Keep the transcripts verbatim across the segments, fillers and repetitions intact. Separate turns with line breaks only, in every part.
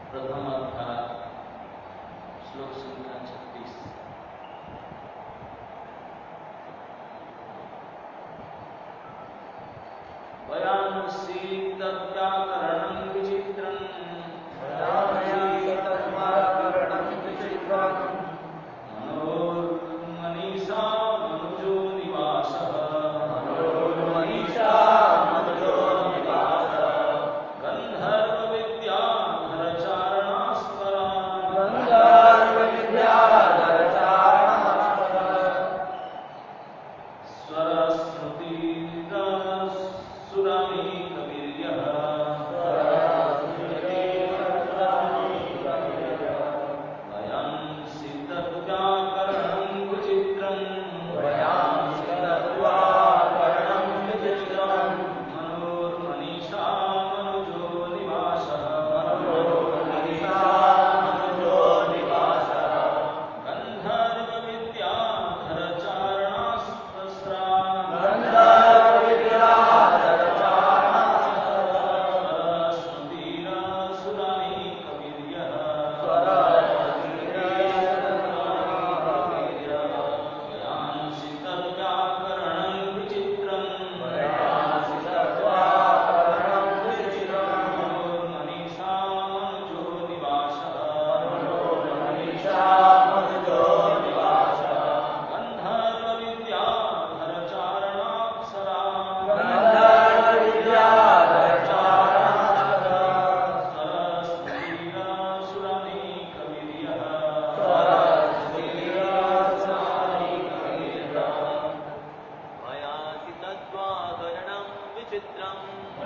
प्रथम अध्याय श्लोक संख्या छत्तीस। वयांसि तद्व्याकरणं विचित्रम्
वयांसि तद्व्याकरणं विचित्रम्
मनोर्मनीषा मनुजो निवासः
मनोर्मनीषा मनुजो निवासः
गन्धर्वविद्याधरचारणास्परा
गन्धर्वविद्याधरचारणास्पदा
स्वरस्मृतिरसुरानीकवीर्यः वयांसि तद्व्याकरणं विचित्रम्
वयांसि तद्व्याकरणं विचित्रम्
मनोर्मनीषा मनुजो निवासः
मनोर्मनीषा मनुजो निवासः
गन्धर्वविद्याधरचारणास्पस्रा स्वरस्मृतिरसुरानीकवीर्यः वयांसि तद्व्याकरणं विचित्रम् मनोर्मनीषा मनुजो निवासः गन्धर्वविद्याधरचारणाप्सरा स्वरस्मृतिरसुरानीकवीर्यः
वयांसि तद्व्याकरणं विचित्रम्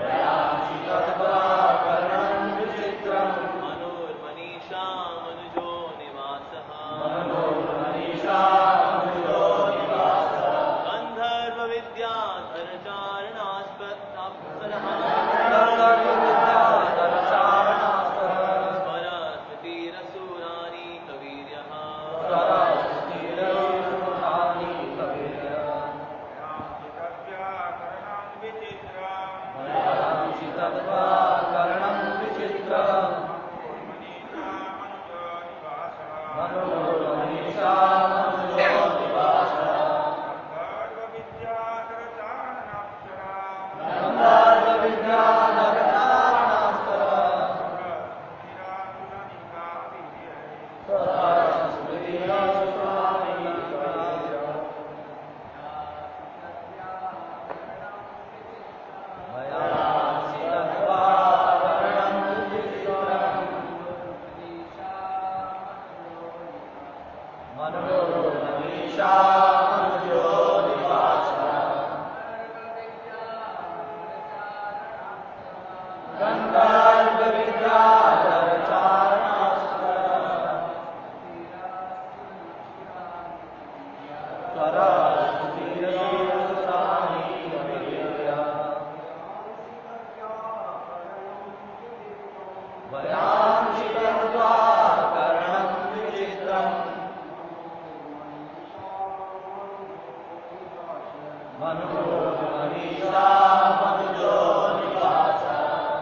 मनोर्मनीषा मनुजो निवासः गन्धर्वविद्याधरचारणास्पदः स्वरस्मृतिरसुरानीकवीर्यः
तद्व्याकरणं विचित्रम् मनोर्मनीषा मनुजो निवासः गन्धर्वविद्याधरचारणास्पदा वयांसि तद्व्याकरणं विचित्रम् मनोर्मनीषा मनुजो निवासः गन्धर्वविद्याधरचारणास्पदा वयांसि तद्व्याकरणं विचित्रम् मनोर्मनीषा मनुजो निवासः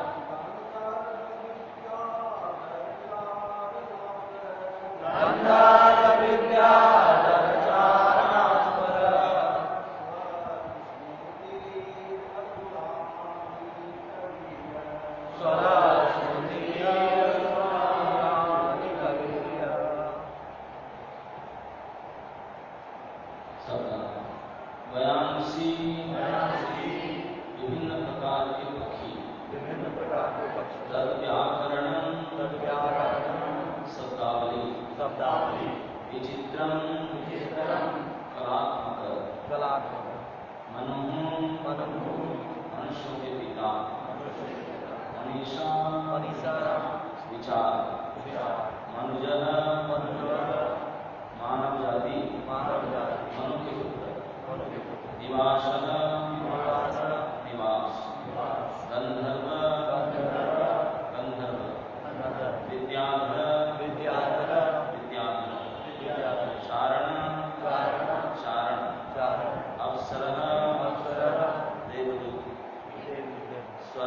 वयांसि विभिन्न प्रकार के पक्षी
विभिन्न प्रकार के पक्षी
तद्व्याकरणं
तद्व्याकरणं
शब्दावली
शब्दावली
विचित्रं
विचित्रम्
कलात्मक
कलात्मक
मनोः
मनोः
मनुष्यों के पिता मनीषा
मनीषा
विचार
विचार
मनुजः
मनुजः
मानव जाति
मानव जाति
मनु के पुत्र
मनु के पुत्र
निवासः
निवासः
निवास
निवास
गंधर्व
गन्धर्व
गंधर्व
गन्धर्व
विद्याधर
विद्याधर
विद्याधर
विद्याधर
चारण
चारण
चारण
चारण
अप्सरः
अप्सरः
देवदूत
देवदूत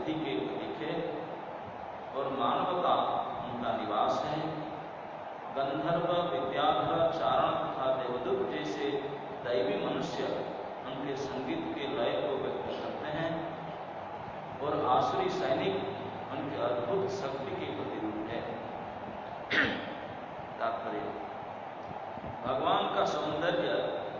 बुद्धि के प्रतीक है और मानवता उनका निवास है। गंधर्व, विद्याधर, चारण तथा देवदूत जैसे दैवी मनुष्य उनके संगीत के लय को व्यक्त करते हैं और आसुरी सैनिक उनके अद्भुत शक्ति के प्रतिरूप है। तात्पर्य: भगवान का सौंदर्य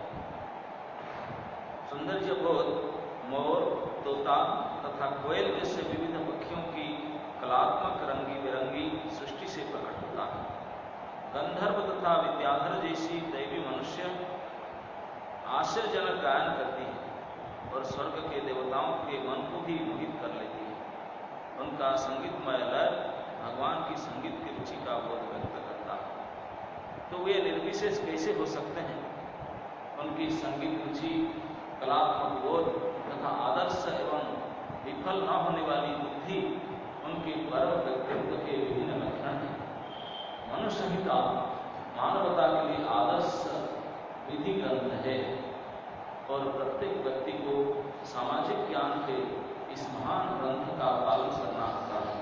सौंदर्य बोध मोर, तोता तथा कोयल जैसे विविध पक्षियों की कलात्मक रंगी बिरंगी सृष्टि से प्रकट होता है। गंधर्व तथा विद्याधर जैसी दैवी मनुष्य आश्चर्यजनक गायन करती है और स्वर्ग के देवताओं के मन को भी मोहित कर लेती है। उनका संगीतमय लय भगवान की संगीत की रुचि का बोध व्यक्त करता है। तो वे निर्विशेष कैसे हो सकते हैं? उनकी संगीत रुचि, कलात्मक बोध तथा आदर्श एवं विफल न होने वाली बुद्धि उनके परम व्यक्तित्व के विभिन्न लक्षण हैं। मनुष्य संहिता मानवता के लिए आदर्श विधि ग्रंथ है और प्रत्येक व्यक्ति को सामाजिक ज्ञान के इस महान ग्रंथ का पालन करना होता है।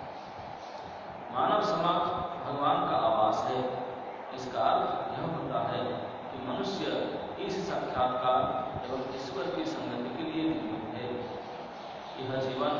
मानव समाज भगवान का आवास है। इसका अर्थ यह होता है कि मनुष्य इस साक्षात्कार एवं ईश्वर की संगति के लिए निर्मित है। यह जीवन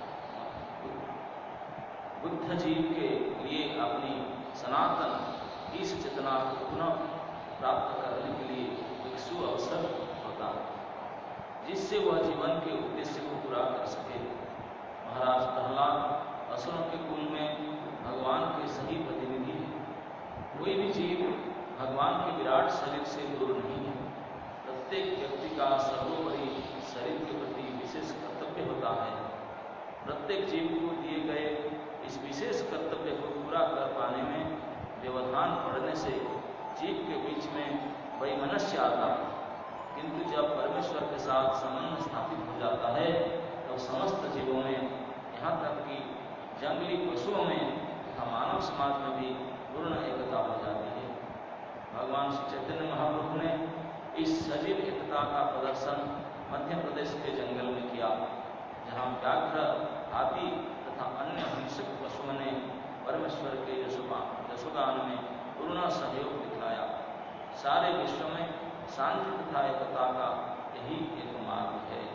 बुद्ध जीव के लिए अपनी सनातन इस चेतना को पुनः प्राप्त करने के लिए एक सुअवसर होता है, जिससे वह जीवन के उद्देश्य को पूरा कर सके। महाराज प्रहलाद असुरों के कुल में भगवान के सही प्रतिनिधि है। कोई भी जीव भगवान के विराट शरीर से दूर नहीं है। प्रत्येक व्यक्ति का सर्वोपरि शरीर के प्रति विशेष कर्तव्य होता है। प्रत्येक जीव को दिए गए इस विशेष कर्तव्य को पूरा कर पाने में व्यवधान पड़ने से जीव के बीच में वैमनस्य आता है। किंतु जब परमेश्वर के साथ संबंध स्थापित हो जाता है तो समस्त जीवों में, यहाँ तक कि जंगली पशुओं में तथा मानव समाज में भी पूर्ण एकता हो जाती है। भगवान श्री चैतन्य महाप्रभु ने इस सजीव एकता का प्रदर्शन मध्य प्रदेश के जंगल में किया, जहाँ व्याघ्र, हाथी तथा अन्य हिंसक पशुओं ने परमेश्वर के यशोगान में पूर्ण सहयोग दिखाया। सारे विश्व में शांति तथा एकता का यही एक मार्ग है।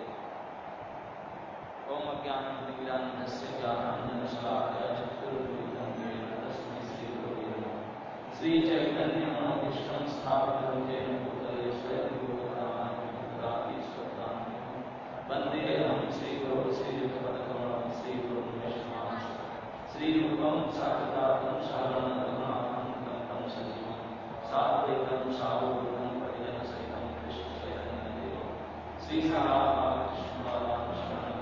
ओम अज्ञानतिमिरान्धस्य ज्ञानाञ्जनशलाकया चक्षुरुन्मिलितं येन तस्मै श्रीगुरवे नमः। श्रीचैतन्यमनोभीष्टं स्थापितं येन भूतले स्वयं वन्देऽहं श्रीगुरो श्रीयुतपदकमलं श्रीगुरुं वैष्णवांश्च श्रीरूपं साग्रजातं शरणं रघुनाथं तं सजीवं साद्वैतं सावधूतं परिजनसहितं कृष्णचैतन्यदेवं श्रीराधाकृष्णपादां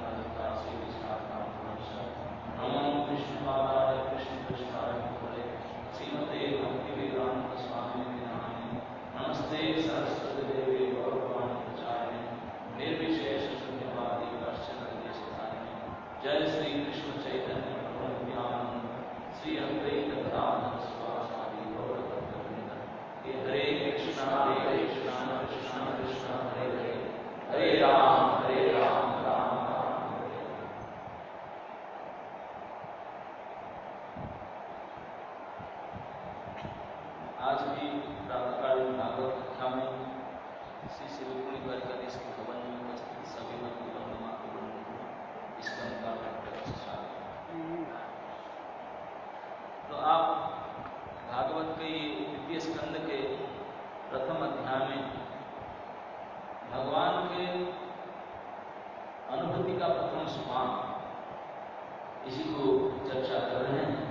नमो विष्णुपादाय कृष्णकृष्णाय भूतले श्रीमते भक्तिवेदांत स्वामिने नामिने नमस्ते सरस्वती देवी गौरवाणी प्रचारिणे निर्विशेष शून्यवादी वर्षितारिणे। जय श्री कृष्ण चैतन्य प्रभु नित्यानंद श्री अद्वैत गदाधर शिवासादि गौर भक्तवृंद। हरे कृष्णा हरे कृष्णा कृष्णा कृष्णा हरे हरे, हरे राम हरे राम राम राम हरे हरे। आज भी प्रातःकालीन भागवत कथा में श्री श्री रुक्मिणी द्वारिकाधीश के भवन में उपस्थित सभी भक्तवृंद मातृवृंद को स्कंद का प्रत्यक्ष स्वागत। तो आप भागवत के द्वितीय स्कंद के प्रथम अध्याय में भगवान के अनुभूति का प्रथम सोपान इसी को चर्चा कर रहे हैं।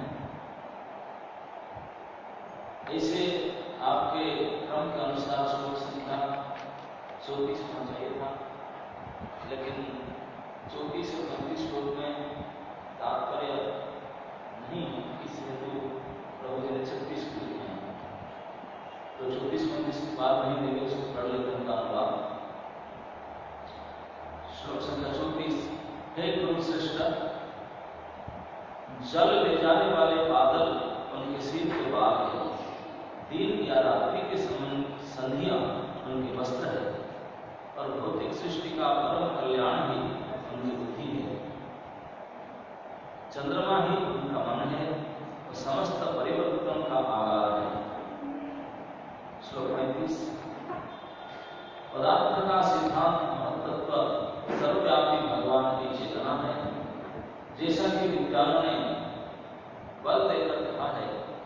ऐसे आपके क्रम के अनुसार श्लोक संख्या चौतीस होना चाहिए था, लेकिन चौतीस और पैंतीस श्लोक में तात्पर्य नहीं है, इस हेतु प्रभु जी ने छत्तीस को लिखे हैं। तो चौतीस पैंतीस की बात नहीं देंगे, उसको पढ़ लेते हैं अनुवाद। श्लोक संख्या चौतीस। हे प्रभु श्रेष्ठ, जल ले जाने वाले बादल उनके सिर के बाल है, दिन या रात्रि के संधियां उनके वस्त्र है और भौतिक सृष्टि का परम कल्याण ही उनकी बुद्धि है। जैसा कि विद्वानों ने बल देकर कहा है,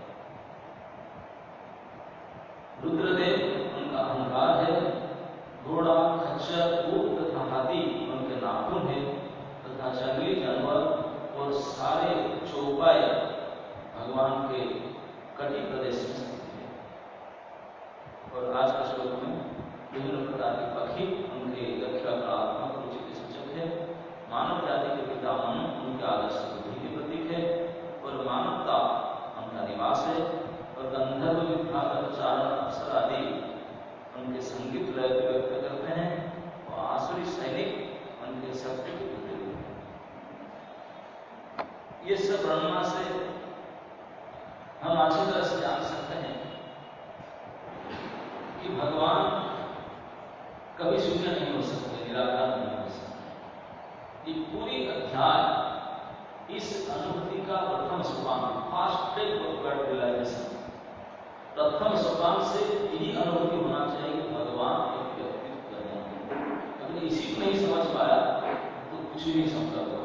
रुद्रदेव उनका अहंकार है, घोड़ा, खच्चर, ऊंट तथा हाथी उनके नाखून है तथा जंगली जानवर और सारे चौपाई भगवान के कटी प्रदेश में स्थित है। और आज के श्लोक में विभिन्न प्रकार के पक्षी उनके रक्षा कलात्मक रुचि के सूचक है। मानव जाति के पिता मनु उनके आदर्श बुद्धि के प्रतीक है और मानवता उनका निवास है। और गंधर्व, विद्याधर, चारण, अप्सरा आदि उनके संगीत लय को व्यक्त करते हैं और आसुरी सैनिक उनके शक्ति के प्रतीक है। ये सब वर्णना से हम अच्छी तरह से जान सकते हैं कि भगवान कभी शून्य नहीं हो सकते, निराकार नहीं हो सकते। ये पूरी अध्याय इस अनुभूति का प्रथम सोपान, first step of God realisation, प्रथम सोपान से यही अनुभूति होना चाहिए कि भगवान एक व्यक्तित्व है। अगर इसी को नहीं समझ पाया तो कुछ भी नहीं समझा हुआ।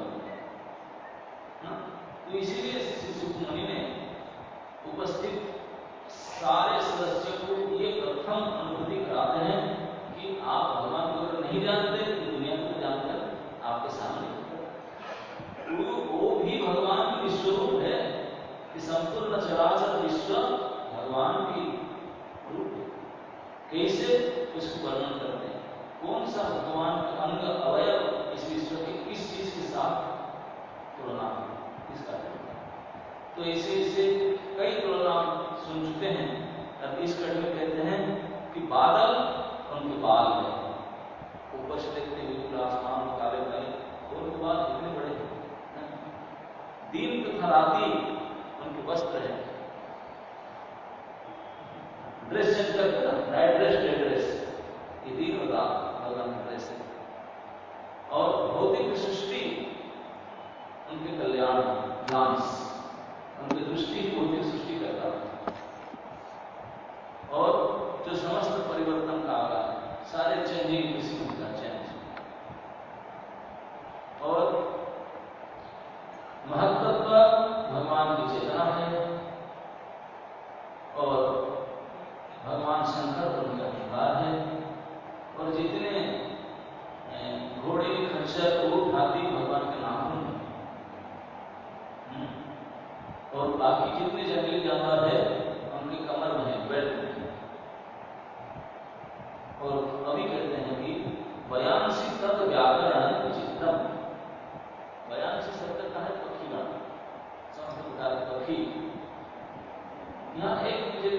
तो इसीलिए श्री सुखमणि ने उपस्थित सारे सदस्यों को ये प्रथम अनुभूति कराते हैं कि आप भगवान को अगर नहीं जानते तो दुनिया को जानकर आपके सामने वो, वो भी भगवान की विश्वरूप है कि संपूर्ण चराचर विश्व भगवान की रूप है। कैसे उसको वर्णन करते हैं, कौन सा भगवान का अंग अवयव इस विश्व के किस चीज के साथ तुलना है, इसका तो ऐसे ऐसे कई तुलना सुन चुके हैं। अब इस कड़ी में कहते हैं कि बादल उनके बाल है, ऊपर से देखते बिल्कुल आसमान में काले काले और उनके बाल इतने बड़े हैं। दिन तथा रात्रि उनके वस्त्र है, ड्रेस चेंज करते ना, नाइट ड्रेस, डे ड्रेस, ये दिन और रात भगवान की ड्रेस है। और भौतिक सृष्टि उनके कल्याण, ग्लांस, उनकी दृष्टि भौतिक सृष्टि करता है। और जो समस्त परिवर्तन का आगा है, सारे चेंजिंग किसी का चेंज। और महत्त्व भगवान की चेतना है और भगवान शंकर उनका अहंकार है। और जितने घोड़े, खच्चर, ऊंट, हाथी भगवान के नाखून हैं और बाकी जितने जंगली जानवर है उनके कमर में है, बेल्ट में। और अभी कहते हैं कि बयानसी तद व्याकरण विचित्रम, बयानसी शब्द का है पक्षीगण, समस्त प्रकार के पक्षी। यहाँ एक मुझे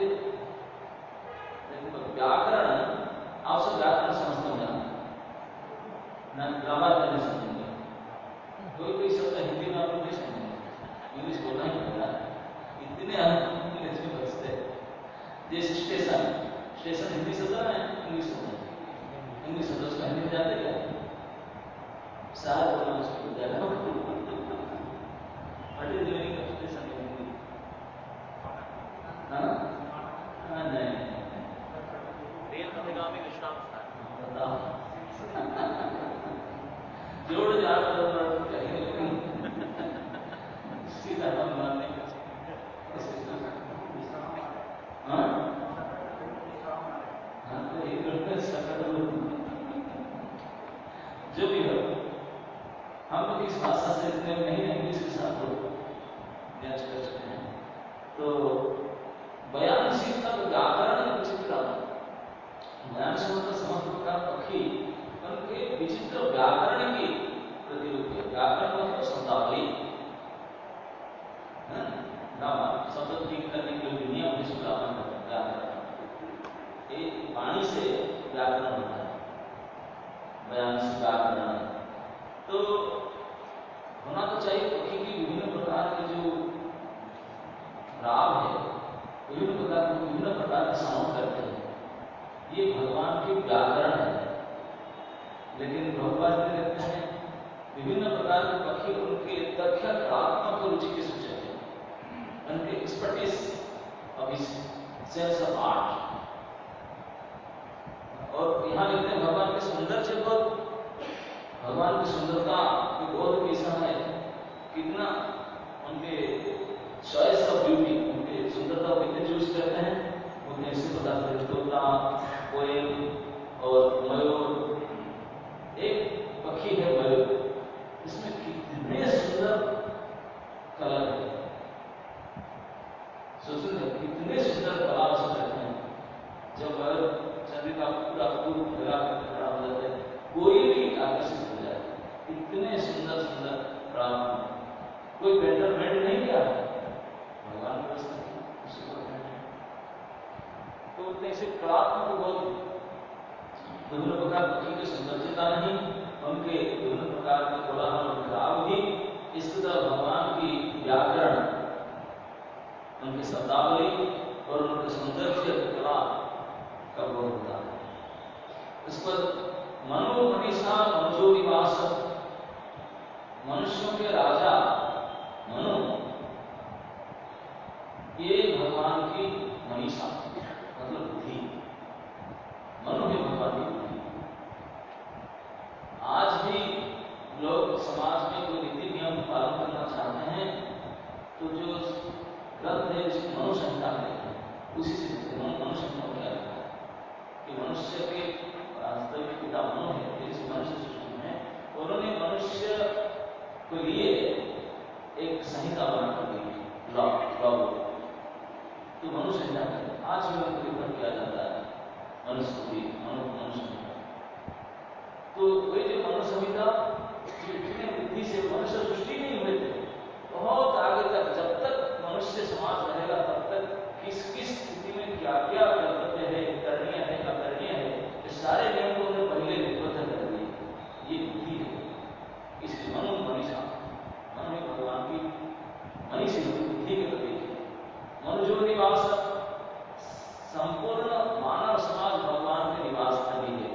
व्याकरण, आप सब व्याकरण समझते हैं ना, ग्रामर में नहीं समझेंगे, कोई कोई शब्द हिंदी में आप लोग नहीं समझेंगे, इंग्लिश बोलना ही पड़ता है, इतने हम इंग्लिश में बचते हैं। जैसे स्टेशन, स्टेशन हिंदी शब्द है, इंग्लिश शब्द है, इंग्लिश शब्द उसका हिंदी में जाते क्या, शहर बोलना मुश्किल हो जाएगा। What is the meaning of station in Hindi? हाँ हाँ नहीं,
रेल पथगामी विश्राम स्थान।
बताओ जोड़ जाड़ कहीं सीधा हम मान नहीं कर सकते। हाँ हाँ तो ये करते सकल जो भी हो, हम लोग इस भाषा से इतने नहीं इंग्लिश के साथ मैच कर चुके हैं। तो बयानसी तक व्याकरण विचित्र, बयानसी मतलब समस्त प्रकार पक्षी उनके विचित्र व्याकरण की प्रतिरूप है। व्याकरण मतलब शब्दावली, ग्रामर, शब्द ठीक करने के लिए दुनिया में ग्रामर होता है, व्याकरण वाणी से व्याकरण होता है, बयानसी व्याकरण। तो होना तो चाहिए पक्षी की विभिन्न प्रकार के जो राग है, विभिन्न प्रकार के विभिन्न प्रकार के साउंड करते हैं, ये भगवान के व्याकरण है। लेकिन भगवान ने कहते हैं विभिन्न प्रकार के पक्षी उनके तथ्य कलात्मक रुचि के सूचक है, उनके expertise of his sense of art. और यहाँ लिखते हैं भगवान के सौंदर्य बोध, भगवान की सुंदरता के बोध कैसा है कि कितना उनके चॉइस ऑफ ब्यूटी, उनके सुंदरता को कितने चूज करते हैं, उन्हें इससे पता चलता है। तोता, कोयल और मयूर, एक पक्षी है मयूर, इसमें कितने सुंदर कलर है, सोचते कितने सुंदर कलर से करते हैं। जब मयूर शरीर का पूरा पूरा फैला करके खड़ा हो जाता है, कोई भी आकर्षित हो जाए, इतने सुंदर सुंदर राम। कोई बेटर मेड नहीं किया, भगवान व्यवस्था की उसी को तो उतने से कलात्मक बहुत विभिन्न प्रकार पक्षी की सौंदर्यता नहीं, उनके विभिन्न प्रकार के कोलाहल और राग भी, इस तरह भगवान की व्याकरण, उनके शब्दावली और उनके सौंदर्य कला का बोध होता है। इस पर मनो मनीषा मनुजो निवास, मनुष्यों के राजा मनु, ये भगवान की मनीषा मतलब बुद्धि, मनु है भगवान की बुद्धि। आज भी लोग समाज में कोई नीति नियम पालन करना चाहते हैं तो जो ग्रंथ है जिसको मनु संहिता कहते हैं, उसी से मनु संहिता में क्या लिखा है कि मनुष्य के वास्तविक पिता मनु है, जिस मनुष्य सृष्टि में उन्होंने मनुष्य के लिए एक संहिता बनाकर दी, लॉ लॉ तो मनु संहिता है। आज भी उनको रिफर किया जाता है मनुस्मृति, मनु मनु संहिता। तो वही जो मनु संहिता जितने बुद्धि से मनुष्य सृष्टि नहीं हुए थे, बहुत आगे तक जब तक मनुष्य समाज रहेगा तब तक किस किस स्थिति में क्या क्या कर्तव्य है, करणीय है, अकरणीय है, ये सारे नियम को उन्होंने पहले लिखित कर दिए। ये बुद्धि है, इसलिए मनु मनीषा, मनु है भगवान की मनीषी बुद्धि के प्रतीक है। मनुजो निवास, संपूर्ण मानव समाज भगवान के निवास स्थली है।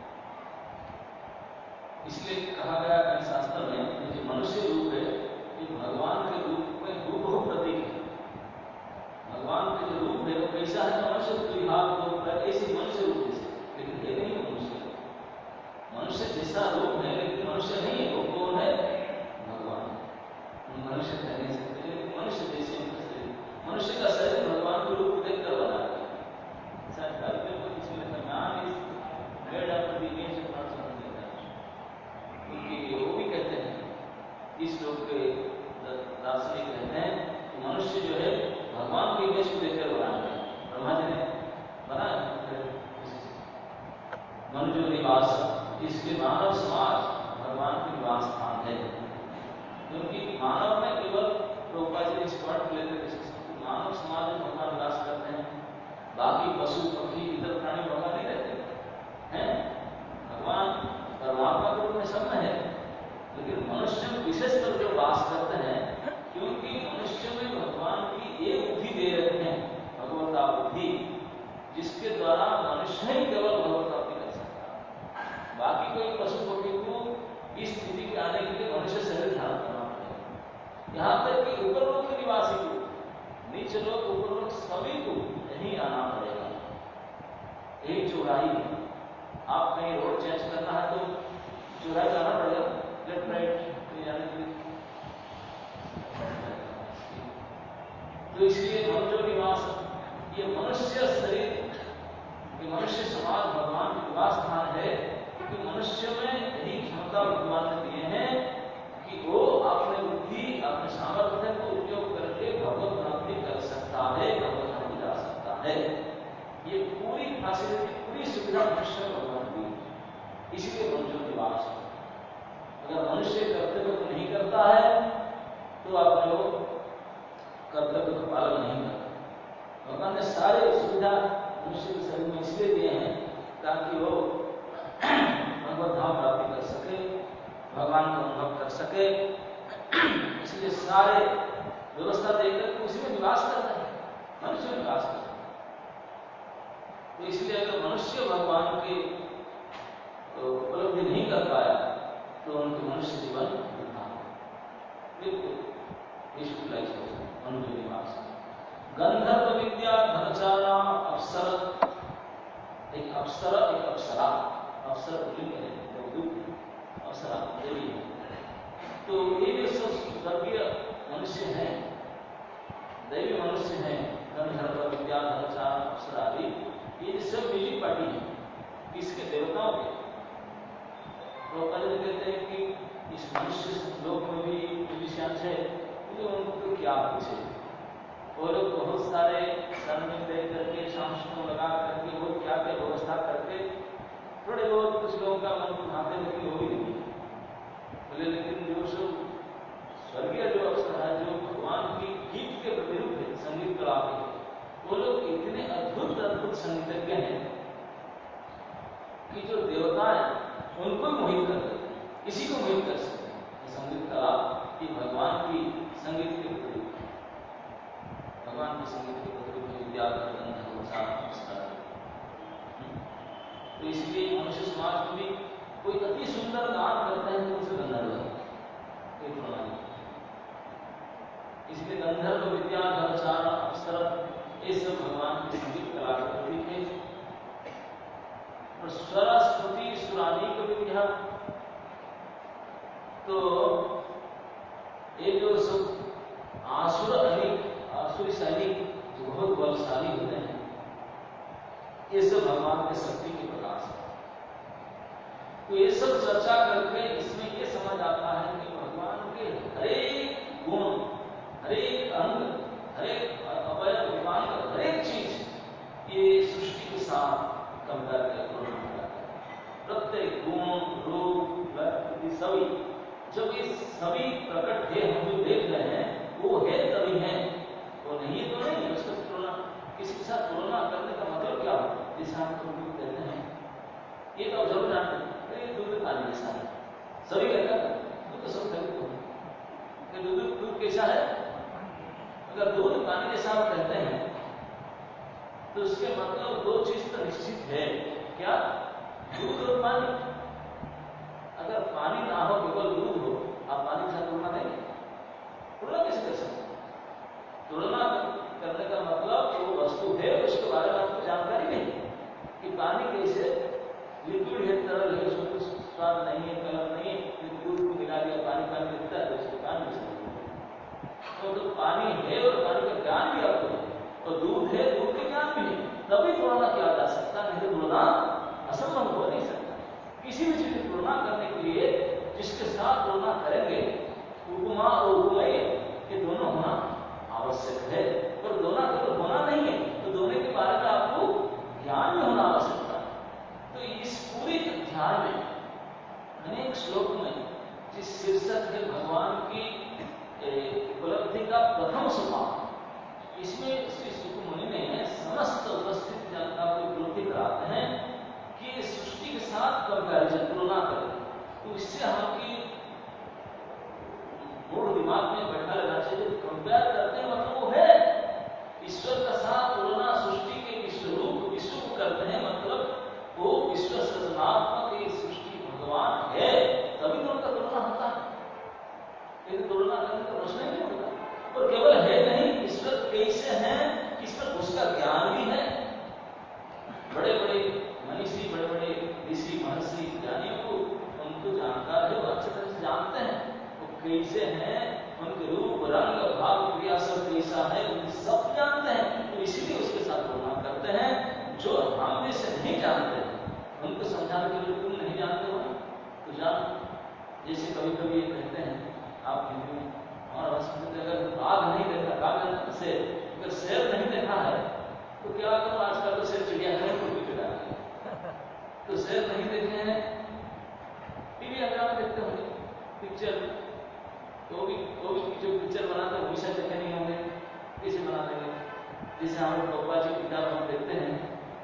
इसलिए कहा गया कई शास्त्र में जो मनुष्य रूप है ये भगवान के रूप में रूप प्रतीक है। भगवान के जो रूप है वो कैसा है, मनुष्य दुई हाथ दो पैर ऐसे मनुष्य रूप जैसे, लेकिन ये नहीं मनुष्य। मनुष्य जैसा रूप है लेकिन मनुष्य नहीं है। वो कौन है? भगवान। मनुष्य कह नहीं सकते लेकिन मनुष्य जैसे उनका शरीर, मनुष्य का शरीर भगवान के रूप देखकर बना है। क्योंकि वो भी कहते हैं, इस लोग के दार्शनिक कहते हैं कि मनुष्य जो है भगवान के इमेज को देखकर बनाया है, ब्रह्मा जी ने बनाया। मनुजो निवास, इसलिए मानव समाज भगवान के निवास स्थान है। क्योंकि मानव में केवल प्रभुपाद जी इस पॉइंट लेकर मानव समाज में भगवान निवास करते हैं, बाकी पशु पक्षी इतर प्राणी भगवान नहीं रहते हैं। भगवान परमात्मा के रूप में सब में है, लेकिन मनुष्य विशेष कर जो वास करते हैं, क्योंकि मनुष्य में भगवान की एक बुद्धि दे रखे हैं, भगवता बुद्धि, जिसके द्वारा मनुष्य ही केवल भगवत प्राप्ति कर सकता है। बाकी कोई पशु पक्षी को इस स्थिति के आने के लिए मनुष्य शरीर धारण करना पड़ेगा। यहां तक कि ऊपर लोग के निवासी को, नीचे लोग ऊपर लोग सभी को यही आना पड़ेगा। यही चौराही है। आप कहीं रोड चेंज करना है तो चौराही जाना पड़ेगा, लेफ्ट राइट जाने के लिए। तो इसलिए मनुजो निवास, ये मनुष्य शरीर, ये मनुष्य समाज भगवान का निवास स्थान है, क्योंकि मनुष्य में यही क्षमता भगवान ने दिए हैं कि वो अपने बुद्धि अपने सामर्थ्य को उपयोग करके भगवत प्राप्ति कर सकता है, भगवत धाम जा सकता है। ये पूरी फैसिलिटी, पूरी सुविधा मनुष्य में भगवान दी, इसीलिए मनुष्य निवास। अगर मनुष्य कर्तव्य को नहीं करता है तो अपने वो कर्तव्य का पालन नहीं करता। भगवान ने सारे सुविधा मनुष्य के शरीर में इसलिए दिए हैं ताकि वो भगवत धाम प्राप्ति कर सके, भगवान को अनुभव कर सके। इसलिए सारे व्यवस्था देकर उसी में निवास करते हैं, मनुष्य में निवास करते हैं। तो इसलिए अगर मनुष्य भगवान की उपलब्धि नहीं कर पाया तो उनके मनुष्य जीवन वृथा हो। बिल्कुल अनुभव निवास। गंधर्व विद्या धनचारा अप्सर, एक अप्सर एक अप्सरा, अप्सर पुलिंग है, अप्सरा देवी है। तो ये जो सब स्वर्गीय मनुष्य हैं, दैवी मनुष्य हैं, गंधर्व, विद्याधर, चारण, अप्सरा आदि, ये सब मिली पार्टी है किसके? देवताओं के। तो पहले कहते हैं कि इस मनुष्य लोक में भी म्यूजिशियंस है, तो उनको क्या पूछे, वो लोग बहुत सारे सन में तय करके सांसों लगा करके वो क्या क्या व्यवस्था करके थोड़े बहुत कुछ लोगों का मन भाते लेकिन हो भी नहीं बोले। लेकिन जो सब स्वर्गीय जो अवसर है, जो भगवान की गीत के प्रतिरूप है, संगीत कला के, वो लोग इतने अद्भुत अद्भुत संगीतज्ञ हैं कि जो देवता है उनको ही मोहित कर देते हैं, इसी को मोहित कर सकते हैं। संगीत कला की भगवान की संगीत के प्रतिरूप, भगवान की संगीत के प्रतिरूप विद्याधर, गंधर्व, चारण, अप्सरा। तो इसलिए मनुष्य समाज में भी कोई अति सुंदर गान करते हैं तो उसे गंधर्व है, एक प्रणाली। इसलिए गंधर्व, विद्याधर, चारण, अप्सरा ये सब भगवान की संगीत कला के प्रतीक है। और स्वर, स्तुति, सुरानी को भी किया तो ये जो सब आसुर अनेक आसुरी सैनिक जो बहुत बलशाली होते हैं, ये सब भगवान के शक्ति के प्रकाश है। तो ये सब चर्चा करके इसमें ये समझ आता है कि भगवान के हरेक गुण, हरेक अंग, हरेक अवयव, विभाग, हरेक चीज ये सृष्टि के साथ कंपेयर करके प्रत्येक गुण, रूप, व्यक्ति सभी, जब ये सभी प्रकट है, हम जो देख रहे हैं वो है तभी है, वो नहीं है तो नहीं है। उसका तुलना किसी के साथ तुलना करने का मतलब क्या हो? जैसे हम तुम कहते हैं, ये तो जरूर जानते हैं दूध पानी जैसा है, सभी कहता है दूध तो सब खरीद हो, दूध दूध कैसा है? अगर दूध पानी जैसा आप कहते हैं तो उसके मतलब दो चीज तो निश्चित है, क्या? दूध और पानी। अगर पानी ना हो, केवल दूध हो, आप पानी के साथ तुलना नहीं, तुलना कैसे कर सकते? तुलना करने का मतलब वो वस्तु है, उसके बारे में आपको जानकारी नहीं कि पानी कैसे लिक्विड है, तरल है, उसमें कुछ स्वाद नहीं है, कलर नहीं है, फिर दूध को मिला दिया, पानी पानी दिखता है तो उसको पानी मिल सकता है। तो पानी है और पानी का ज्ञान भी आपको है, और दूध है, दूध का ज्ञान भी है, तभी तुलना किया जा सकता, नहीं तो तुलना असंभव हो नहीं सकता। किसी भी चीज की तुलना करने के लिए जिसके साथ तुलना करेंगे, उपमा और उपमेय ये दोनों होना आवश्यक है, और दोनों अगर होना नहीं है तो दोनों के बारे में आपको ज्ञान में होना आवश्यक है। तो इस पूरे अध्याय में अनेक श्लोक में जिस शीर्षक है भगवान की उपलब्धि का प्रथम सोपान, इसमें श्री सुखमुनि ने समस्त उपस्थित जनता को उपलब्धि कराते हैं कि सृष्टि के साथ कंपैरिजन, तुलना करें, तो इससे हमकी मूल दिमाग में बैठा लेना चाहिए। कंपेयर करते हैं मतलब वो है ईश्वर का साथ तुलना, सृष्टि के विश्वरूप विश्व को करते हैं, मतलब वो विश्व सृजनात्मक ये सृष्टि भगवान है, तभी तो उनका तुलना होता है। लेकिन तुलना करने का प्रश्न ही नहीं होता। और केवल है नहीं, ईश्वर कैसे हैं, ईश्वर उसका ज्ञान भी है। बड़े बड़े मनीषी, बड़े बड़े ऋषि, महर्षि, ज्ञानियों को उनको जानकार है, वो अच्छी तरह से जानते हैं वो कैसे हैं, उनके रूप, रंग, भाव, क्रिया सब कैसा है, उनको सब जानते हैं। तो इसीलिए उसके साथ तुलना करते हैं। जो हम जैसे नहीं जानते उनको समझाने के लिए, तुम नहीं जानते हो तो जान। जैसे कभी कभी ये कहते हैं आप हिंदी में, हमारा भाषा में, अगर बाघ नहीं देखा, बाघ से अगर शेर नहीं देखा है तो क्या करो, आजकल तो शेर चिड़ियाघर को भी चला गया, तो शेर नहीं देखे हैं, टीवी अगर आप देखते होंगे पिक्चर, तो भी वो भी जो पिक्चर बनाते हैं वो भी शायद देखे नहीं होंगे, कैसे बना देंगे? जैसे हम लोग भगवान जी की किताब हम देखते हैं,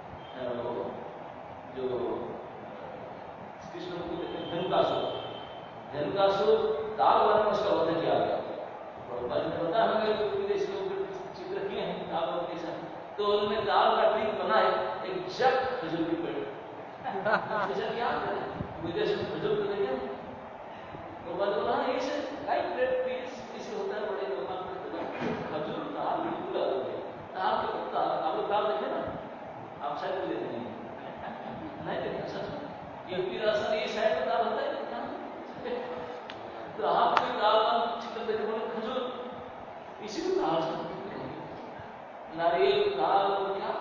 जो कृष्ण को देखते हैं धनुकासुर, धनुकासुर दाल बनाने में उसका वर्णन किया गया, भगवान ने पता हमें जो विदेश लोग चित्र किए हैं दाल और कैसा, तो उनमें दाल का ट्रिक बना है, एक जग खजूर की पेड़ क्या विदेश में खजूर को देखे भगवान बोला ऐसे लाइट रेड पीस इसे होता है, बड़े खजूर दाल बिल्कुल अलग है। दाल के पत्ता आप लोग दाल देखे ना, आप शायद लेते नहीं नहीं देखा सच में, यूपी राजस्थान ये साइड में दाल होता है, तो आप कोई दाल चिकन देखे बोले नारियल दाल और क्या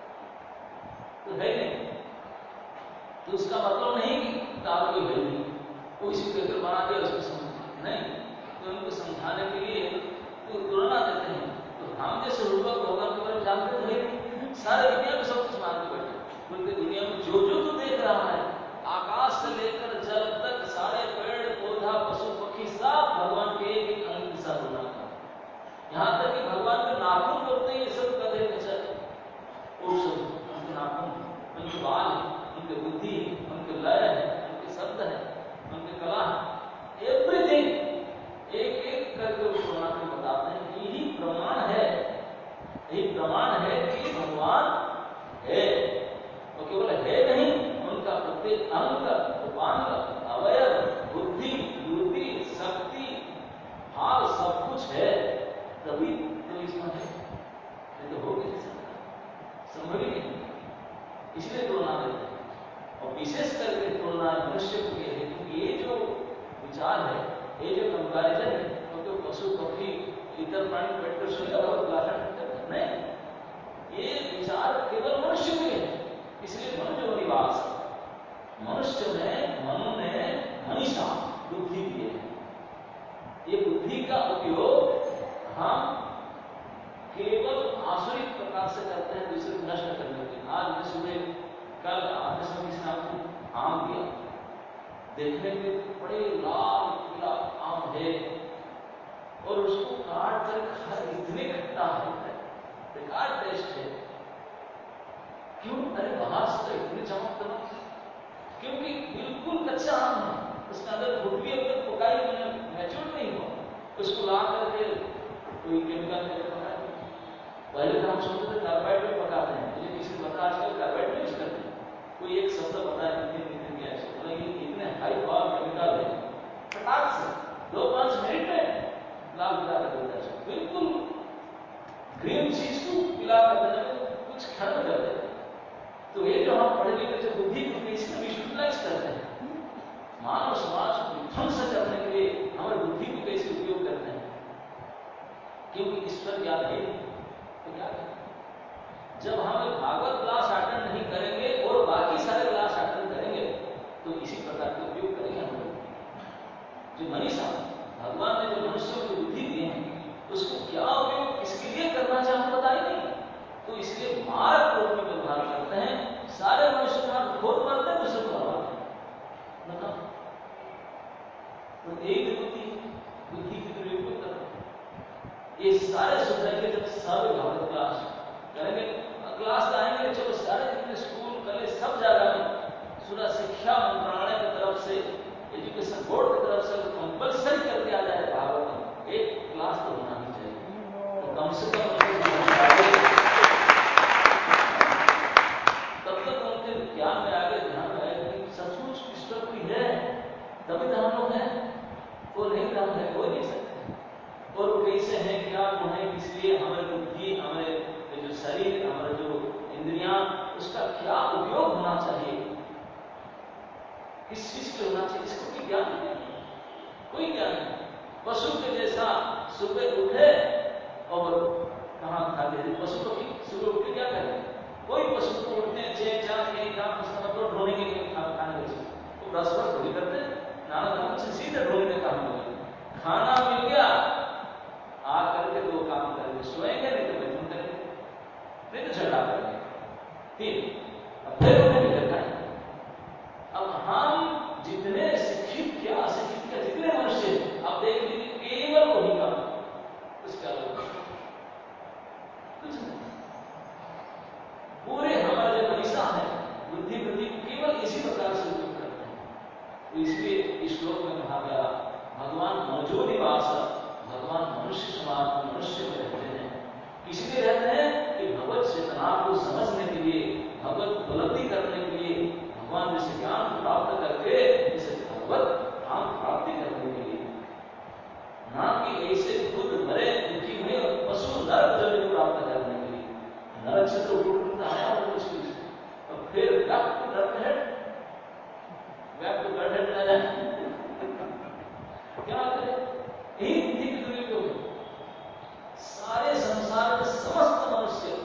तो है नहीं, तो उसका मतलब नहीं कि दाल कोई है नहीं, वो इसी तरह बना दिया उसको समझ नहीं, तो उनको समझाने के लिए तो तुलना देते हैं। तो हम जैसे रूपक भगवान के बारे में जानते तो है नहीं, सारे दुनिया में सब कुछ मान के बैठे, बोलते दुनिया में जो जो तू देख रहा है, आकाश से लेकर जल तक सारे पेड़ पौधा पशु पक्षी सब भगवान के एक एक अंग के साथ बना है। यहाँ तक कि भगवान के नाखून बोलते हैं, ये सब गधे कचर वो सब उनके नाखून, उनके बाल, उनके बुद्धि, उनके लय है, उनके शब्द है, उनके कला है, एवरीथिंग एक एक करके उसको बनाकर बताते हैं। यही प्रमाण है, यही प्रमाण है कि भगवान है, वो केवल है नहीं, उनका प्रत्येक अंग, उपांग, अवयव, बुद्धि, बुद्धि, शक्ति, भाव सब कुछ है, तभी तो इसमें है, नहीं तो हो भी नहीं सकता, संभव ही नहीं। इसलिए तुलना देते हैं, और विशेष करके तुलना मनुष्य के लिए है, क्योंकि ये जो विचार है, ये जो कंपैरिजन है, तो पशु पक्षी इतर प्राणी बैठकर सोएगा और भाषण नहीं, ये विचार केवल मनुष्य के लिए है। इसलिए मनुष्य निवास, मनुष्य में मनु ने मनीषा बुद्धि दी है। ये बुद्धि का उपयोग हम केवल आसुरिक प्रकार से करते हैं, दूसरे को नष्ट करने के लिए। आज मैं सुबह कल आपने सब किसी नाम को आम दिया, देखने में बड़े लाल पीला आम है और उसको काट कर खा, इतने खट्टा है, बेकार टेस्ट है। क्यों? अरे बाहर से तो इतनी चमक दमक, क्योंकि बिल्कुल कच्चा आम है, उसके अंदर फूट भी अब तक पकाई मैच्योर नहीं हुआ, उसको ला करके कोई केमिकल देकर पकाए। पहले तो हम सोचते थे कार्बाइड में पकाते हैं, मुझे किसी ने बताया आजकल कार्बाइड में यूज करते हैं। कोई एक शब्द पता है कितने कितने क्या है, मतलब ये इतने हाई पावर केमिकल है, फटाक से दो पांच मिनट में लाल पिला कर देता है, बिल्कुल ग्रीन चीज को पिला कर देने में कुछ खत्म कर देते हैं। तो ये जो हम पढ़े लिखे जो बुद्धि को इसमें विजुअलाइज करते हैं, मानव समाज को विध्वंस करने के लिए हमारे बुद्धि को कैसे उपयोग करते हैं, क्योंकि ईश्वर ज्ञान है तो क्या करें? जब हम भागवत क्लास अटेंड नहीं करेंगे और बाकी सारे क्लास अटेंड करेंगे तो इसी प्रकार के उपयोग करेंगे हम लोग। जो मनीषा भगवान ने जो मनुष्य को बुद्धि दी है, उसको क्या उपयोग किसके लिए करना चाहिए हम बताए नहीं, तो इसलिए मार्ग रूप में व्यवहार करते हैं। सारे मनुष्य मार्ग खुद मारते हैं, दूसरे को मारते हैं, तो एक बुद्धि बुद्धि की दुरुपयोग करते हैं। ये सारे सुधरेंगे जब सारे भागवत क्लास करेंगे, क्लास आएंगे, चलो सारे जितने स्कूल कॉलेज सब जगह में सुना शिक्षा मंत्रालय की तरफ से, एजुकेशन बोर्ड की तरफ से कंपल्सरी कर दिया जाए भागवत, एक क्लास तो होना ही चाहिए, तो कम से कम तब तक उनके ज्ञान में आगे ध्यान में आएगा कि सचमुच ईश्वर कोई है, तभी तो हम लोग हैं, वो नहीं तो हम है हो नहीं सकते। और वो कैसे हैं, क्या वो है, इसलिए हमारी बुद्धि, हमारे जो शरीर, हमारे जो इंद्रियां, उसका क्या उपयोग होना चाहिए, किस चीज के होना चाहिए, इसको कोई ज्ञान नहीं, कोई ज्ञान नहीं। पशु के जैसा सुबह उठे और कहां खा दे, पशु को सुबह उठ के क्या करें, कोई पशु को उठते हैं छह चार के काम उसका मतलब ढोने के लिए खाने के, वो ब्रश ब्रश थोड़ी करते हैं, नाना नाना सीधे ढोने का काम होगा। खाना मिल गया, आ करके दो काम करेंगे, सोएंगे नहीं तो बैठन करेंगे, नहीं तो झगड़ा करेंगे, तीन अब फिर उन्हें निकल खाएंगे। अब हम जितने शिक्षित क्या अशिक्षित क्या जितने मनुष्य, अब देख लीजिए केवल वही काम, उसका कुछ नहीं, पूरे हमारे जो मनीषा है बुद्धि बुद्धि केवल इसी प्रकार से उपयोग करते हैं। तो इसलिए इस श्लोक में कहा गया भगवान मौजूद निवास, भगवान मनुष्य समाज में मनुष्य में रहते हैं, इसलिए रहते हैं कि भगवत चेतना को समझने के लिए, भगवत उपलब्धि करने के लिए, भगवान जैसे ज्ञान प्राप्त करके जैसे भगवत नाम प्राप्ति करने के लिए, ना कि ऐसे खुद मरे दुखी हुए और पशु नरक जमीन प्राप्त करने के लिए। नरक से तो उठ आया और कुछ कुछ और फिर व्याप्त टू डर हेड, व्याप्त टू डर हेड ना जाए क्या करें, यही बुद्धि की दुरुपयोग है। सारे संसार में समस्त मनुष्य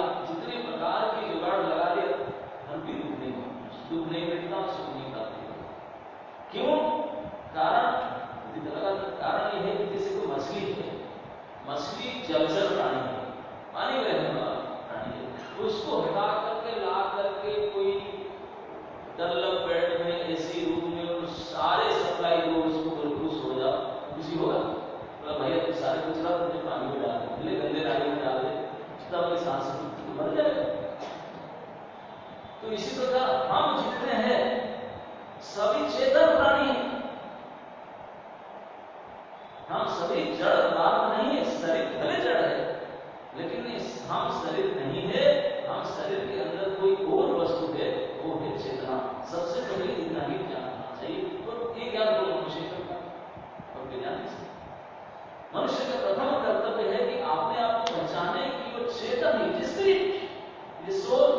जितने प्रकार के जुगाड़ लगा लिया, हम भी दुख नहीं दुख नहीं मिटता, सुख नहीं प्राप्ति होता। क्यों? कारण लगा कारण यह है कि जैसे कोई मछली है, मछली जलचर प्राणी है, पानी में रहने वाला प्राणी है, उसको हटा करके ला करके कोई डल्लप बेड में, एसी रूम में और सारे सप्लाई दो, उसको खुश हो जाओ, खुशी होगा? बोला भैया तुम सारे कचरा तुमने पानी में डाल दे, गंदे नाली में डाल दे, तब अपनी सांस तो मर जाएगा। तो इसी प्रकार हम जितने हैं सभी चेतन प्राणी हैं, हम सभी जड़ पदार्थ नहीं है। शरीर भले जड़ है, लेकिन हम शरीर नहीं है, हम शरीर के अंदर कोई और वस्तु है, वो है चेतना। सबसे पहले इतना ही ज्ञान होना चाहिए। और ये ज्ञान को मनुष्य करता और विज्ञान से मनुष्य का प्रथम कर्तव्य है कि आपने आप को पहचाने कि वो चेतन है, स्पिरिट, ये सोल।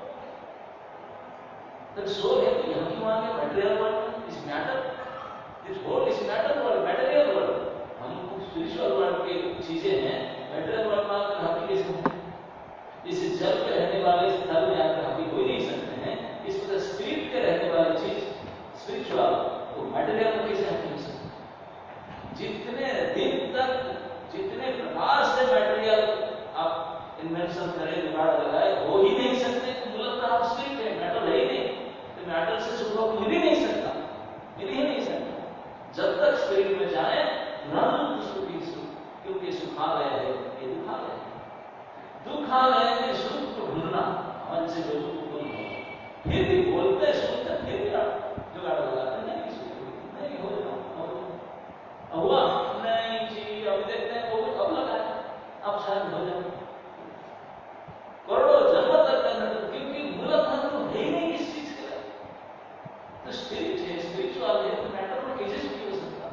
तो सोल है तो यहां क्यों आ गया? Material world is matter, this whole is matter world, material world. हम स्पिरिचुअल वर्ल्ड की चीजें हैं, मटेरियल वर्ल्ड में आकर हाथी कैसे होंगे? जैसे जल के रहने वाले स्थल में आकर हाथी हो ही नहीं सकते हैं, इस प्रकार स्पिरिट के रहने वाली चीज स्पिरिचुअल तो मटेरियल में कैसे हाथी हो सकते? जितने दिन तक जितने प्रकार से मटेरियल आप इन्वेंशन करें, जुगाड़ लगाए, हो ही नहीं सकते। मूलतः आप स्पिरिट है, मैटर है ही नहीं, तो मैटर से सुख मिल ही नहीं सकता, मिल ही नहीं सकता। जब तक स्पिरिट में जाए तुरंत सुख ही सुख, क्योंकि सुखालय है, ये दुखालय है। दुखालय में सुख को ढूंढना मन से बिल्कुल हो, फिर भी बोलते सुनते फिर भी जुगाड़ लगाते नहीं, सुख नहीं हो जाओ हुआ नहीं जी, अब देखते हैं बहुत अब लगा है, अब शायद हो जाए करोड़ों जन्म तक करना, क्योंकि मूलतः तो है ही नहीं इस चीज के लिए। तो स्पिरिट है, स्पिरिचुअल है, तो मैटर में कैसे सुखी हो सकता?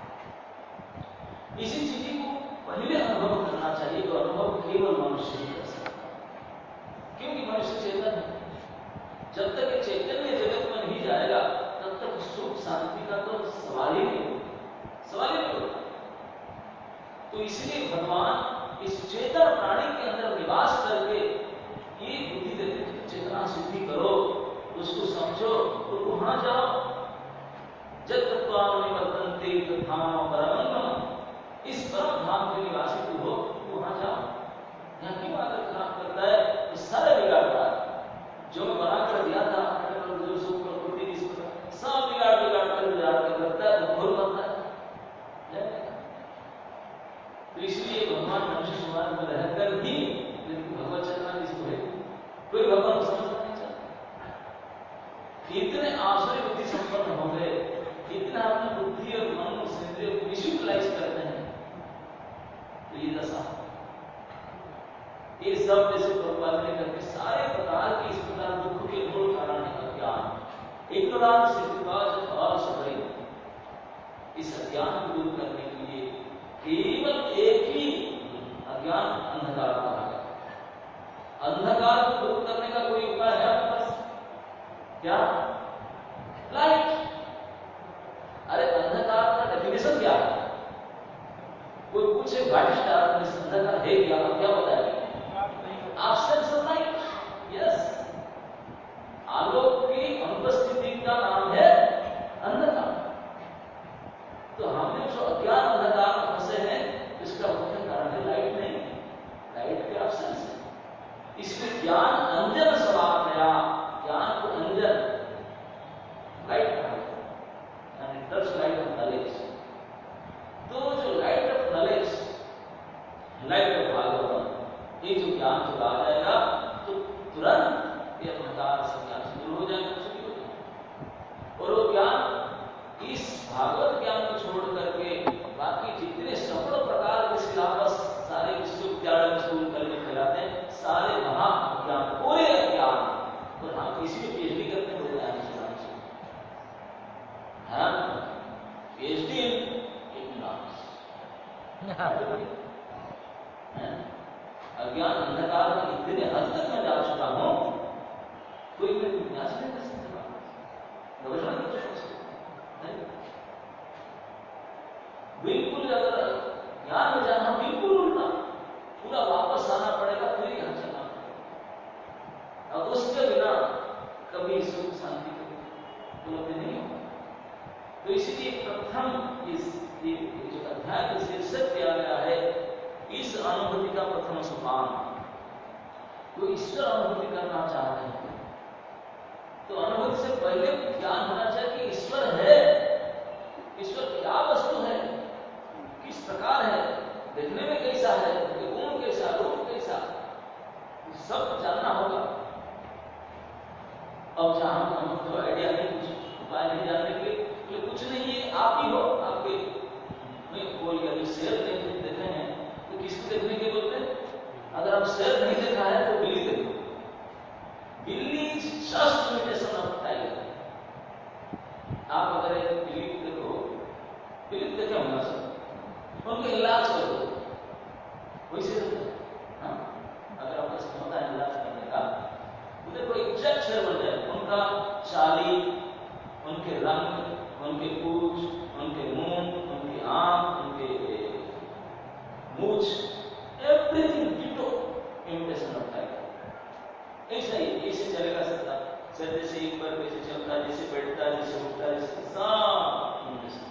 इसी चीज को पहले अनुभव करना चाहिए, तो अनुभव केवल मनुष्य ही कर सकता है, क्योंकि मनुष्य चेतन है। जब तक ये चैतन्य जगत में नहीं जाएगा तब तक सुख शांति का तो सवाल ही नहीं होगा, सवाल ही नहीं होगा। तो इसलिए भगवान इस चेतन प्राणी के अंदर निवास करके ये बुद्धि देते हैं, चेतना सिद्धि करो, उसको समझो और वहां जाओ। जब तत्वानुवर्तन्ते तद्धाम परमं, इस परम धाम के निवासी तू हो, वहां जाओ। यहां क्यों आकर खराब करता है? ये सारे बिगाड़ रहा है जो मैं बना कर दिया था, जो सुख प्रकृति इस पर सब बिगाड़ बिगाड़ कर बिगाड़ कर करता है, तो भूल बनता है। तो इसलिए भगवान मनुष्य समाज में रहकर भी, लेकिन भगवत चेतना किसको है? कोई भगवान को समझना नहीं चाहता। इतने आसुरी बुद्धि संपन्न हो गए, इतना अपनी बुद्धि और मन इंद्रियों को विजुअलाइज करते हैं, तो ये दशा ये सब जैसे प्रपादन करके सारे प्रकार की इस प्रकार दुख के मूल कारण है अज्ञान। Ignorance is the cause of all suffering. इस अज्ञान को दूर करने के लिए केवल एक ही अज्ञान अंधकार कहा गया। अंधकार को दूर करने का कोई उपाय है आपके पास? क्या? लाइट। अरे अंधकार का डेफिनेशन क्या है? कोई पूछे व्हाट इज डार्कनेस, अंधकार है क्या? आप क्या बताएंगे? Absence of light. Yes. आलोक की अनुपस्थिति का नाम है अंधकार। तो हमने जो अज्ञान अंधकार में फंसे हैं, इसका मुख्य कारण है लाइट नहीं, लाइट के एब्सेंस है। इसलिए ज्ञान अंजन सवार गया, ज्ञान को अंजन लाइट कहा गया, and touch light of knowledge. तो जो light of knowledge, light of Bhagavat, ये जो ज्ञान जब आ जाएगा तो तुरंत ये अंधकार से ज्ञान से दूर हो जाएगा, छुट्टी हो जाएगी। और वो ज्ञान, इस भागवत ज्ञान को छोड़ करके बाकी जितने सैकड़ों प्रकार के सिलेबस सारे विश्वविद्यालय स्कूल कॉलेज फैलाते हैं, सारे वहां ज्ञान कभी ईश्वर की शांति की उपलब्धि नहीं होगी। तो इसीलिए प्रथम इस ये जो अध्याय का शीर्षक दिया गया है, इस अनुभूति का प्रथम सोपान, तो ईश्वर अनुभूति करना चाह रहे हैं तो अनुभूति से पहले ज्ञान होना चाहिए कि ईश्वर है, ईश्वर क्या वस्तु है, किस प्रकार है, देखने में कैसा है, गुण कैसा, रूप कैसा, सब जानना होगा। अब जहां हम तो आइडिया नहीं, कुछ उपाय नहीं जानने के लिए, तो कुछ नहीं है, आप ही हो, आपके मैं बोल गया शेर नहीं देखे हैं तो किसको देखने के बोलते हैं? अगर आप शेर नहीं देखा है तो बिल्ली देखो। बिल्ली जस्ट इमिटेशन ऑफ टाइगर। आप अगर एक बिल्ली देखो, बिल्ली देखे होंगे सब, उनका इलाज करो वैसे हाँ, अगर आपका क्षमता है इलाज करने का तो देखो एग्जैक्ट शेर बन जाए। उनका चाली, उनके रंग, उनके पूछ, उनके मुंह, उनकी आंख, उनके मूछ, everything ditto imitation of tiger. ऐसा ही ऐसे चलेगा सकता सर, जैसे एक बार कैसे चलता है, जैसे बैठता है, जैसे उठता है, जैसे सब इमिटेशन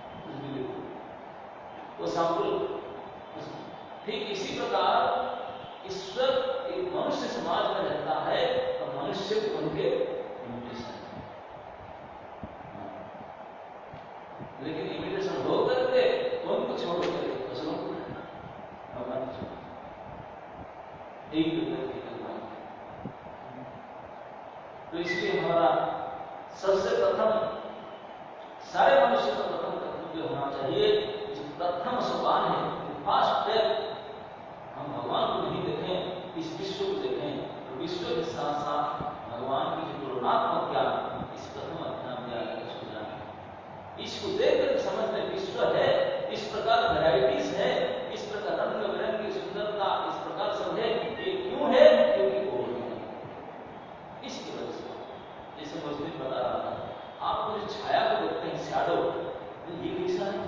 वो संपूर्ण। ठीक इसी प्रकार ईश्वर एक मनुष्य समाज में रहता है और मनुष्य उनके इमिटेशन, लेकिन इमिटेशन हो करके उनको छोड़ करके दूसरों को भगवान को छोड़ एक दूसरे की भगवान। तो इसलिए हमारा सबसे प्रथम सारे मनुष्य का प्रथम कर्तव्य होना चाहिए, जो प्रथम सोपान है, फर्स्ट स्टेप, हम भगवान को नहीं देखें, इस विश्व को देखें, तो विश्व के साथ साथ भगवान की जो तुलनात्मक ज्ञान, इस प्रथम अध्याय में आगे सुझाव, इसको देखकर समझते विश्व है, इस प्रकार वैराइटीज है, इस प्रकार रंग बिरंग की सुंदरता, इस प्रकार सब है, ये क्यों है? क्योंकि वो है। इसकी वजह से जैसे मजदूर बता रहा था, आप जो छाया को देखते हैं, शैडो, ये कैसा है?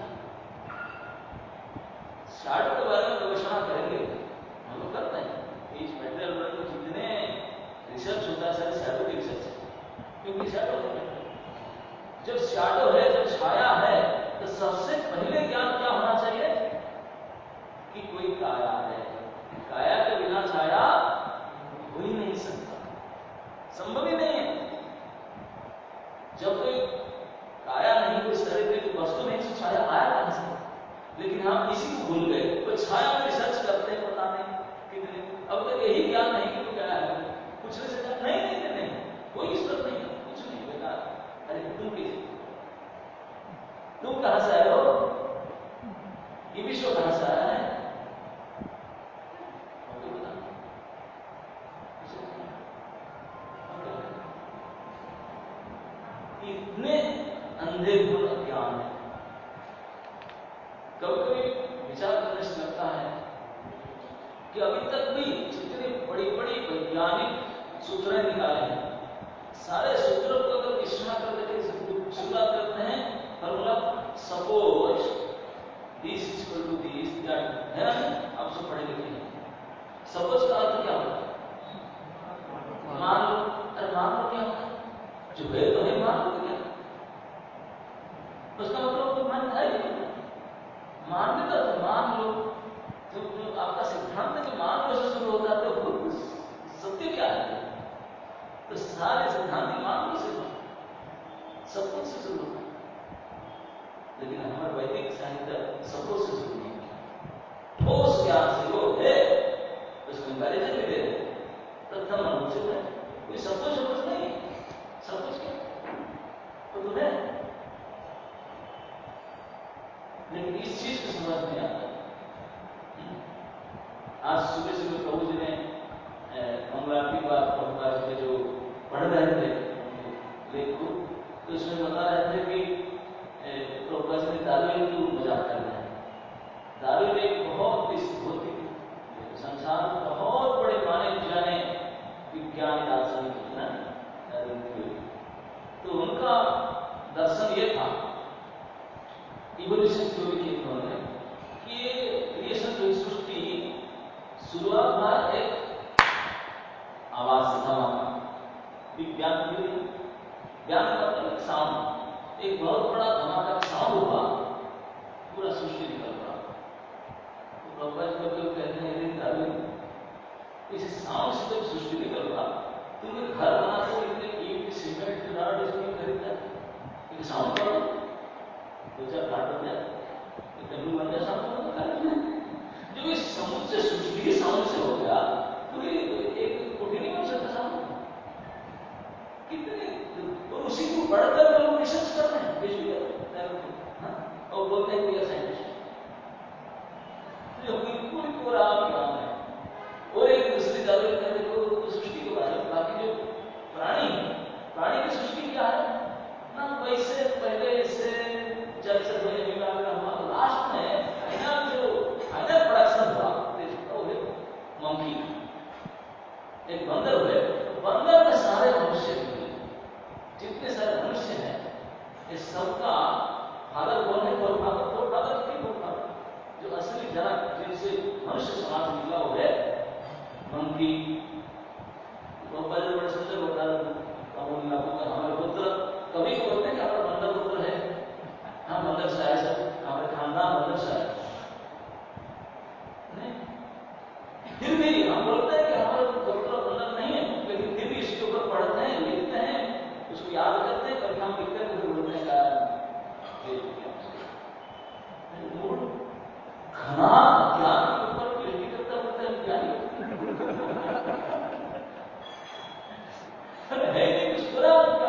शैडो के बारे में गवेषणा करेंगे, हम लोग करते हैं। इस मेटेरियल वर्ल्ड में जितने रिसर्च होता है सारे शैडो की रिसर्च है, क्योंकि शैडो है। जब शैडो है, जब छाया है, तो सबसे पहले ज्ञान क्या होना चाहिए कि कोई काया है। काया के बिना छाया हो ही नहीं सकता, संभव ही नहीं है। जब कोई काया नहीं, कोई शरीर की वस्तु नहीं, तो छाया आया कहां से? लेकिन हम इसी को भूल गए, तो छाया में रिसर्च करते हैं, पता नहीं कितने, अब तक यही ज्ञान नहीं कि क्या है, पूछने से नहीं नहीं नहीं, नहीं कोई ईश्वर नहीं, कुछ नहीं, बेकार। अरे तुम कैसे, तुम कहां से आए हो? ये विश्व कहां से आया है? इतने अंधे गुण अज्ञान है। कभी कभी विचार करने से लगता है कि अभी तक भी जितने बड़ी बड़ी वैज्ञानिक सूत्र निकाले हैं, सारे सूत्रों को अगर विश्लेषण कर देते, शुरुआत करते हैं formula suppose this is equal to this, that है ना, आप सब पढ़े लिखे हैं। सपोज का अर्थ क्या होता है? मान लो। अरे मान लो क्या होता है? जो है तो है, मान लो क्या, उसका मतलब तो मान है ही नहीं। मान भी तो मान लो, जो तो आपका सिद्धांत है कि मान लो से शुरू होता है, तो सत्य क्या है? तो सारे सिद्धांत मान लो से सब कुछ से शुरू होता है, लेकिन हमारे वैदिक साहित्य सब कुछ से शुरू नहीं होता। ठोस ज्ञान से वो है, उसको कंपैरिजन भी दे रहे हैं, प्रथम अनुचित है, कोई सब कुछ सब कुछ नहीं, सब कुछ क्या तो तुम्हें, लेकिन इस चीज को समझ नहीं आता। आज सुबह सुबह प्रभु जी ने मंगलारती के बाद प्रभुपाद जी के जो पढ़ रहे थे लेख को, तो उसमें बता रहे थे कि प्रभुपाद जी ने दारू की मजाक कर रहे हैं। दारू एक बहुत इस भौतिक संसार बहुत बड़े माने जाने विज्ञानी दार्शनिक है ना, तो उनका दर्शन ये था, इवोल्यूशन थ्योरी की उन्होंने, कि क्रिएशन की सृष्टि शुरुआत में एक आवाज से था, विज्ञान भी ज्ञान का मतलब साउंड, एक बहुत बड़ा धमाका साउंड हुआ, पूरा सृष्टि निकल पड़ा। तो प्रभुपाद जी लोग कहते हैं अरे इस साउंड से जब सृष्टि निकल पड़ा, तुम्हें घर बनाते हो इतने ईंट सीमेंट रॉड इसमें खरीदता है, एक साउंड करो, दो चार घाट हो जाए, कभी बन जाए साउंड जो इस समुद्र से सृष्टि के साउंड से हो गया, तो ये एक कोठी नहीं बन सकता साउंड कितने। और उसी को पढ़कर लोग रिसर्च कर रहे हैं, पीएचडी कर रहे हैं और बोलते हैं कि साइंटिस्ट जो बिल्कुल पूरा ज्ञान है। और एक दूसरी जागरूक करने को तो सृष्टि के बारे में, बाकी जो प्राणी प्राणी की सृष्टि क्या है ना, वैसे पहले से जब से लास्ट में फाइनल जो फाइनल प्रोडक्शन हुआ वो है मंकी, एक बंदर हुए, बंदर में सारे मनुष्य निकले, जितने सारे मनुष्य हैं ये सबका फादर कौन है, गोल फादर, गोल फादर की गोल फादर जो असली जनक जिनसे मनुष्य समाज निकला वो है मंकी। वो बड़े बड़े सुंदर बता हमारे पुत्र, कभी को बोलते हैं कि हमारा बंदर पुत्र है, हाँ बंदर से आए सर, हमारे खानदान बंदर से आए, फिर भी हम बोलते हैं कि हमारे पुत्र बंदर नहीं है, लेकिन फिर भी इसके ऊपर पढ़ते हैं, लिखते हैं, उसको याद करते हैं, कभी हम लिखते हैं तो बोलते हैं क्या घना ज्ञान के ऊपर पीएचडी करता बोलता है ज्ञानी है नहीं कुछ बुरा होता।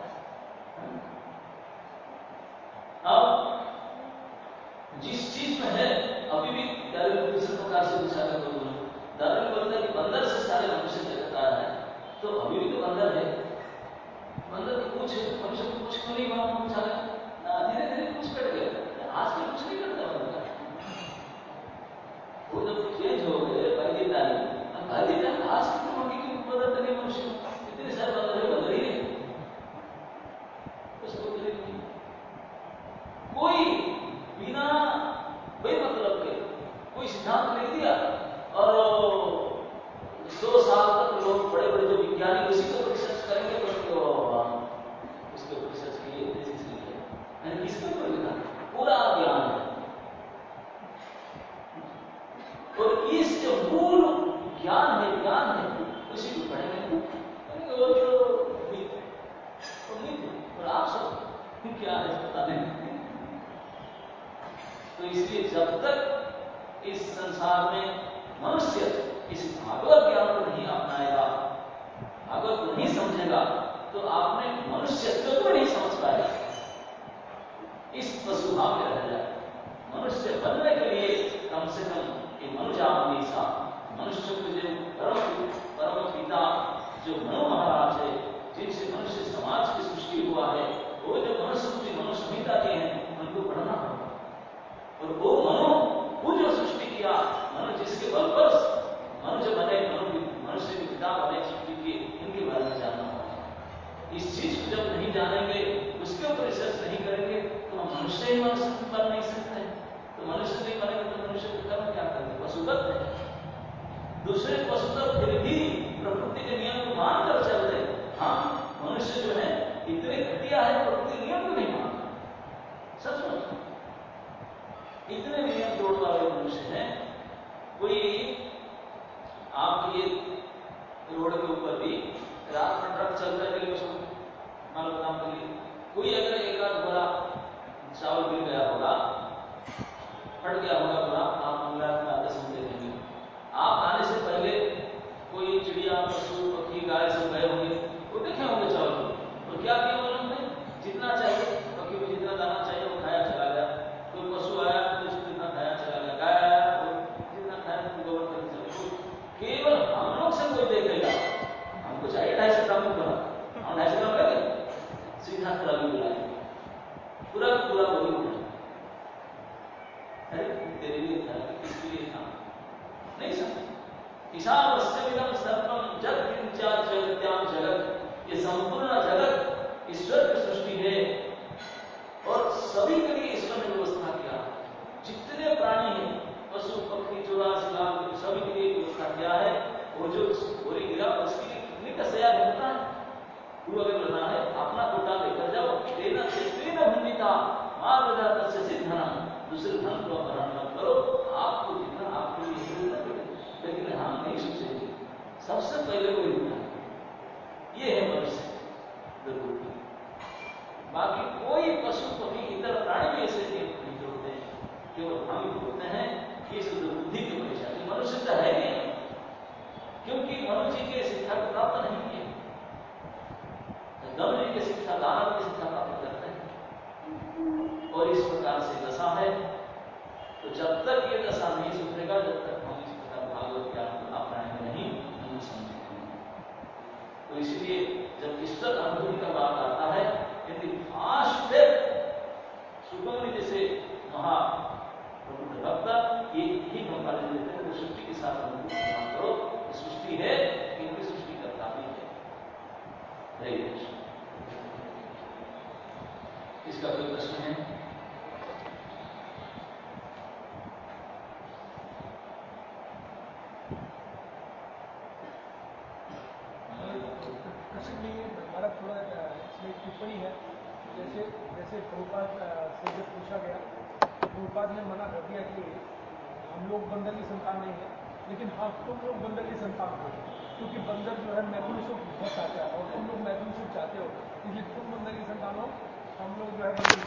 अब जिस चीज में है अभी भी डार्विन को किसी प्रकार से पूछा कर बोलो, डार्विन बोलता है कि बंदर से सारे मनुष्य जगत आ रहा है, तो अभी भी तो बंदर है, बंदर की पूछ मनुष्य को कुछ क्यों नहीं मालूम पूछा ना, धीरे धीरे कुछ कट गया, आज कल कुछ नहीं करता बंदर, वो जब चेंज हो गए पहली टाइम, अब पहली टाइम आज की मंगी की बदलते नहीं मनुष्य, इतने सारे बंदर है बंदर ही नहीं, उसको नहीं कोई बिना बेमतलब के कोई सिद्धांत लिख दिया और सौ साल तक लोग बड़े बड़े जो विज्ञानी उसी को रिसर्च करेंगे, तो उसके ऊपर रिसर्च किए मैंने किसके ऊपर लिखा, पूरा ज्ञान है। और इस जो मूल ज्ञान है ज्ञान है उसी को पढ़ेंगे, वो जो और आप सब क्या है पता नहीं। तो इसलिए जब तक इस संसार में मनुष्य इस भागवत ज्ञान को नहीं अपनाएगा, भागवत को नहीं समझेगा, तो आपने मनुष्यत्व को नहीं समझ पाएगा, इस पशुभाव में रह जाए। मनुष्य बनने के लिए कम से कम ये मनुजामनी सा मनुष्य को जो परम परम पिता जो मनु महाराज है, जिनसे मनुष्य समाज की सृष्टि हुआ है, वो जो मनुस्मृति मनुसंहिता के हैं उनको पढ़ना होगा। और वो मनु वो जो सृष्टि किया, मनु जिसके बल पर मनुष्य बने, मनु मनुष्य के पिता बने सृष्टि के, इनके बारे में जानना होगा। इस चीज को जब नहीं जानेंगे, उसके ऊपर रिसर्च नहीं करेंगे, तो हम मनुष्य ही मनुष्य बन नहीं सकते। तो मनुष्य नहीं बनेंगे तो मनुष्य को कर्म क्या करेंगे, पशुवत है। दूसरे पशु तो फिर भी प्रकृति के नियम को मानकर चल रहे, हम मनुष्य जो है इतने घटिया है, प्रकृति नियम को नहीं मानते। सच इतने नियम तोड़ वाले मनुष्य हैं। कोई आपकी रोड के ऊपर भी रात में ट्रक चलता है कि उसको माल बताने के लिए, कोई अगर एक आध बोरा चावल गिर गया होगा, फट गया होगा बोरा, आप मंगला में आते सुनते रहेंगे। आप आने से पहले कोई चिड़िया पशु पक्षी गाय सब गए होंगे, वो देखे होंगे चावल को, और क्या किया उन्होंने, जितना चाहिए पक्षी को जितना दाना चाहिए वो खाया चला गया। कोई पशु आया तो उसको जितना खाया चला गया, गाय आया तो जितना खाया तो गोबर करके चला गया। केवल हम लोग से कोई देखेगा, हमको चाहिए ढाई सौ ग्राम बोरा, हम ढाई सौ ग्राम लगे सीधा ट्राली बुलाए, पूरा पूरा वही उठा, अरे तेरे लिए था के शिक्षा को प्राप्त नहीं किए। गम जी की शिक्षा दानव की शिक्षा प्राप्त करते हैं और इस प्रकार से दशा है। तो जब तक ये दशा नहीं सुधरेगा, जब तक हम इस प्रकार भागवत ज्ञान को अपनाएंगे नहीं, हम समझेंगे। तो इसलिए जब ईश्वर अनुभूति का बात आता है, यदि फास्ट सुगम जैसे महा प्रबुद्ध भक्त ये ही कंपेरिजन देते हैं, तो सृष्टि के साथ अनुभूति प्रदान करो। सृष्टि है, इनकी सृष्टि करता भी है। हरे कृष्ण। इसका कोई प्रश्न है?
प्रश्न नहीं है, हमारा थोड़ा इसमें टिप्पणी है। जैसे जैसे प्रभुपाद से जब पूछा गया, प्रभुपाद ने मना कर दिया कि हम लोग बंदर की संतान नहीं है, लेकिन हाँ तुम लोग बंदर की संतान हो, क्योंकि बंदर जो है मैथुन सुख बहुत चाहता है और तुम लोग मैथुन सुख चाहते हो, इसलिए तुम बंदर की संतान हो, हम लोग जो है बंदर